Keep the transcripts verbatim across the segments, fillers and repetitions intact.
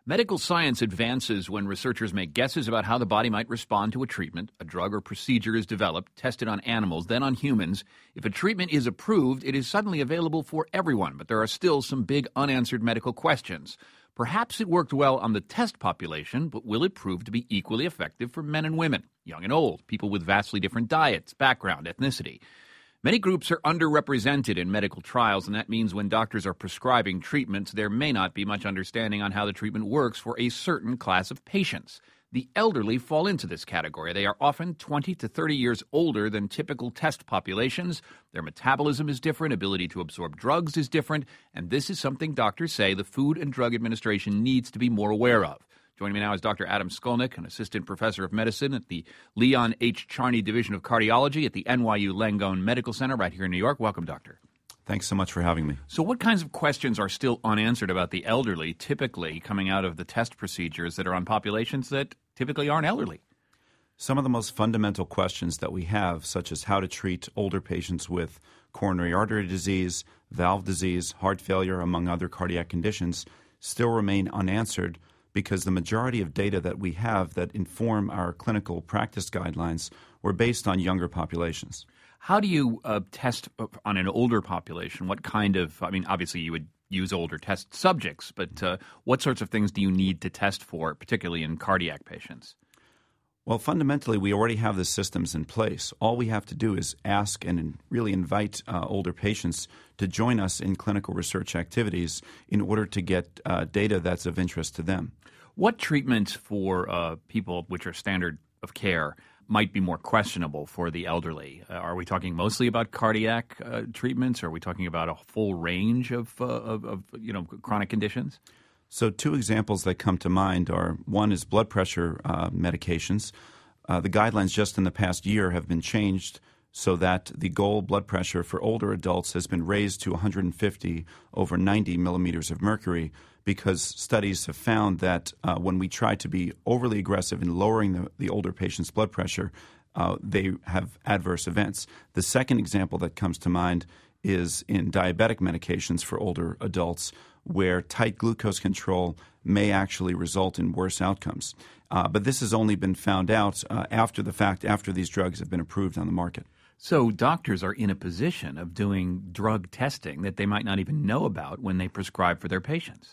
Medical science advances when researchers make guesses about how the body might respond to a treatment. A drug or procedure is developed, tested on animals, then on humans. If a treatment is approved, it is suddenly available for everyone, but there are still some big unanswered medical questions. Perhaps it worked well on the test population, but will it prove to be equally effective for men and women, young and old, people with vastly different diets, background, ethnicity? Many groups are underrepresented in medical trials, and that means when doctors are prescribing treatments, there may not be much understanding on how the treatment works for a certain class of patients. The elderly fall into this category. They are often twenty to thirty years older than typical test populations. Their metabolism is different, ability to absorb drugs is different, and this is something doctors say the Food and Drug Administration needs to be more aware of. Joining me now is Doctor Adam Skolnick, an assistant professor of medicine at the Leon H. Charney Division of Cardiology at the N Y U Langone Medical Center right here in New York. Welcome, Doctor. Thanks so much for having me. So what kinds of questions are still unanswered about the elderly, typically coming out of the test procedures that are on populations that typically aren't elderly? Some of the most fundamental questions that we have, such as how to treat older patients with coronary artery disease, valve disease, heart failure, among other cardiac conditions, still remain unanswered because the majority of data that we have that inform our clinical practice guidelines were based on younger populations. How do you uh, test on an older population? What kind of, I mean, obviously you would use older test subjects, but uh, what sorts of things do you need to test for, particularly in cardiac patients? Well, fundamentally, we already have the systems in place. All we have to do is ask and really invite uh, older patients to join us in clinical research activities in order to get uh, data that's of interest to them. What treatments for uh, people which are standard of care might be more questionable for the elderly? Uh, are we talking mostly about cardiac uh, treatments? Or are we talking about a full range of, uh, of, of you know, chronic conditions? So two examples that come to mind are, one is blood pressure uh, medications. Uh, the guidelines just in the past year have been changed so that the goal blood pressure for older adults has been raised to one hundred fifty over ninety millimeters of mercury because studies have found that uh, when we try to be overly aggressive in lowering the, the older patient's blood pressure, uh, they have adverse events. The second example that comes to mind is in diabetic medications for older adults, where tight glucose control may actually result in worse outcomes. Uh, but this has only been found out uh, after the fact, after these drugs have been approved on the market. So doctors are in a position of doing drug testing that they might not even know about when they prescribe for their patients.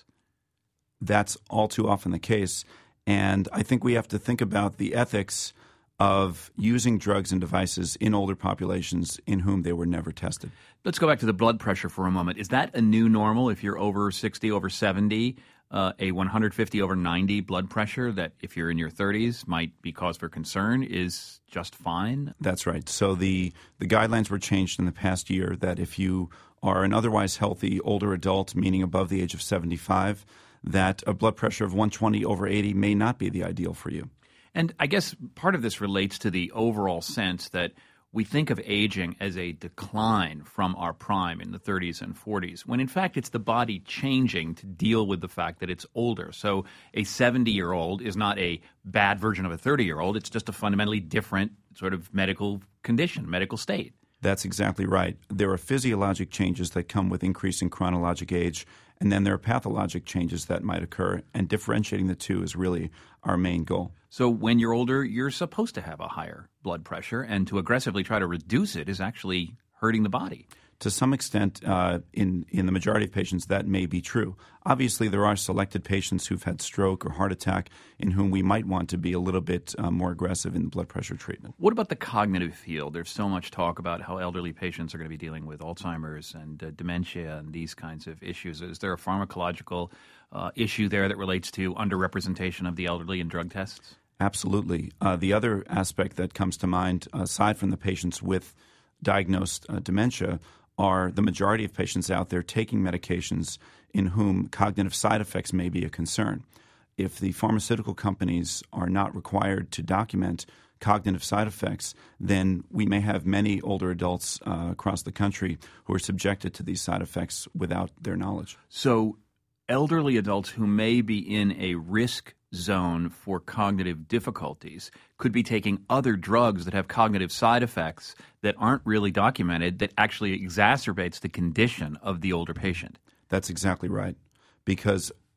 That's all too often the case. And I think we have to think about the ethics of using drugs and devices in older populations in whom they were never tested. Let's go back to the blood pressure for a moment. Is that a new normal if you're over sixty, over seventy, uh, a one hundred fifty over ninety blood pressure that if you're in your thirties might be cause for concern is just fine? That's right. So the, the guidelines were changed in the past year that if you are an otherwise healthy older adult, meaning above the age of seventy-five, that a blood pressure of one twenty over eighty may not be the ideal for you. And I guess part of this relates to the overall sense that we think of aging as a decline from our prime in the thirties and forties, when in fact it's the body changing to deal with the fact that it's older. So a seventy-year-old is not a bad version of a thirty-year-old. It's just a fundamentally different sort of medical condition, medical state. That's exactly right. There are physiologic changes that come with increasing chronologic age, and then there are pathologic changes that might occur, and differentiating the two is really our main goal. So when you're older, you're supposed to have a higher blood pressure, and to aggressively try to reduce it is actually hurting the body. To some extent, uh, in, in the majority of patients, that may be true. Obviously, there are selected patients who've had stroke or heart attack in whom we might want to be a little bit uh, more aggressive in the blood pressure treatment. What about the cognitive field? There's so much talk about how elderly patients are going to be dealing with Alzheimer's and uh, dementia and these kinds of issues. Is there a pharmacological uh, issue there that relates to underrepresentation of the elderly in drug tests? Absolutely. Uh, the other aspect that comes to mind, aside from the patients with diagnosed uh, dementia, are the majority of patients out there taking medications in whom cognitive side effects may be a concern. If the pharmaceutical companies are not required to document cognitive side effects, then we may have many older adults uh, across the country who are subjected to these side effects without their knowledge. So elderly adults who may be in a risk zone for cognitive difficulties could be taking other drugs that have cognitive side effects that aren't really documented that actually exacerbates the condition of the older patient. That's exactly right, because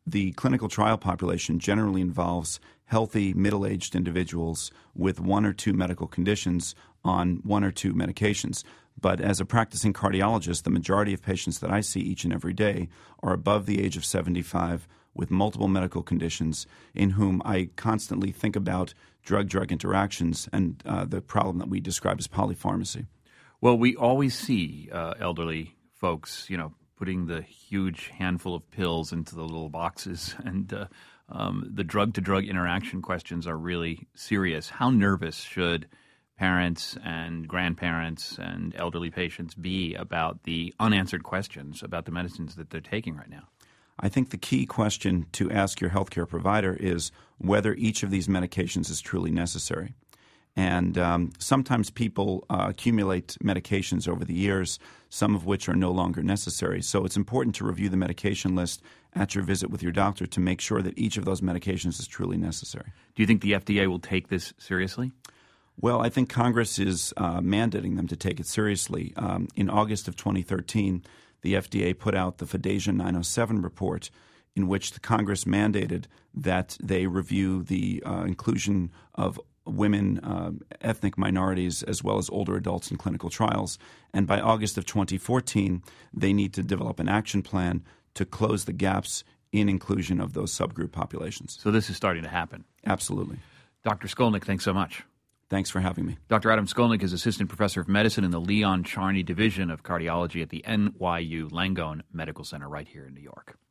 the clinical trial population generally involves healthy, middle-aged individuals with one or two medical conditions on one or two medications. But as a practicing cardiologist, the majority of patients that I see each and every day are above the age of seventy-five with multiple medical conditions in whom I constantly think about drug-drug interactions and uh, the problem that we describe as polypharmacy. Well, we always see uh, elderly folks, you know, putting the huge handful of pills into the little boxes, and uh, um, the drug-to-drug interaction questions are really serious. How nervous should parents and grandparents and elderly patients be about the unanswered questions about the medicines that they're taking right now? I think the key question to ask your healthcare provider is whether each of these medications is truly necessary. And um, sometimes people uh, accumulate medications over the years, some of which are no longer necessary. So it's important to review the medication list at your visit with your doctor to make sure that each of those medications is truly necessary. Do you think the F D A will take this seriously? Well, I think Congress is uh, mandating them to take it seriously. Um, in August of twenty thirteen, the F D A put out the FDASIA nine oh seven report, in which the Congress mandated that they review the uh, inclusion of women, uh, ethnic minorities, as well as older adults in clinical trials. And by August of twenty fourteen, they need to develop an action plan to close the gaps in inclusion of those subgroup populations. So this is starting to happen. Absolutely. Doctor Skolnick, thanks so much. Thanks for having me. Doctor Adam Skolnick is Assistant Professor of Medicine in the Leon Charney Division of Cardiology at the N Y U Langone Medical Center right here in New York.